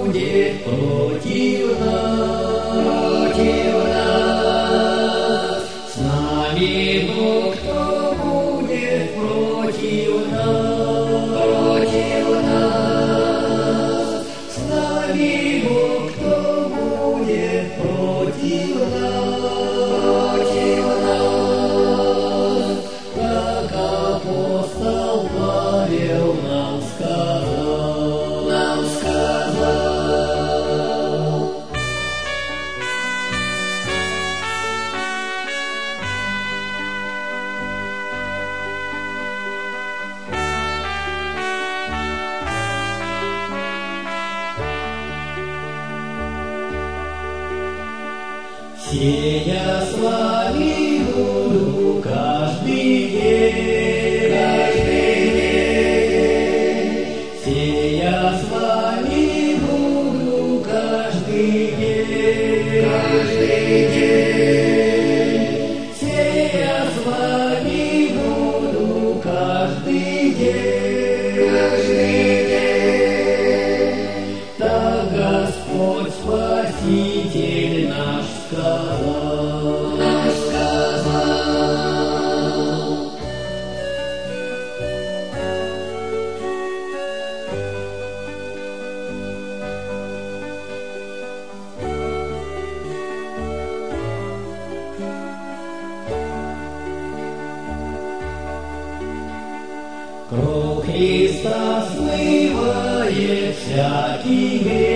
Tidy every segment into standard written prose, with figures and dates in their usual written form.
будет против нас? С нами Бог, кто будет против нас? С нами Бог, кто будет против нас? Как апостол Павел нам сказал. Все я с вами буду каждый день. Все я с вами буду каждый день. Все я с вами буду каждый день. Так Господь Спаситель наш сказал. Кровь Христа смывает всякий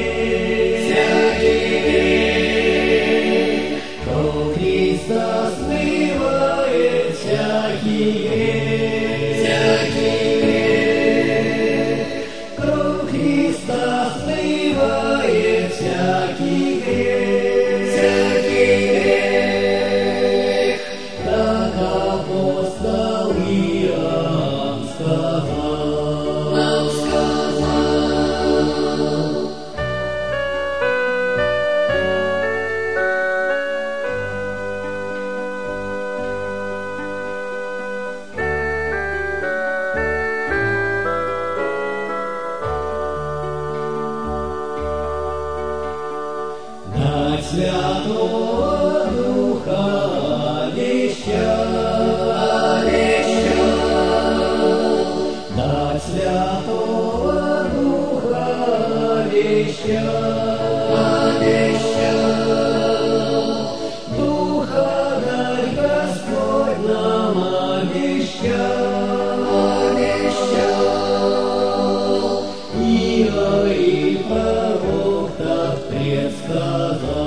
грех. Кровь Христа смывает всякий грех. Кровь Христа смывает всякий грех. Так апостол Иоанн нам сказал. Дать Святого Духа обещал, дать Святого Духа обещал, Духа дай Господь нам обещал, и пророк так предсказал.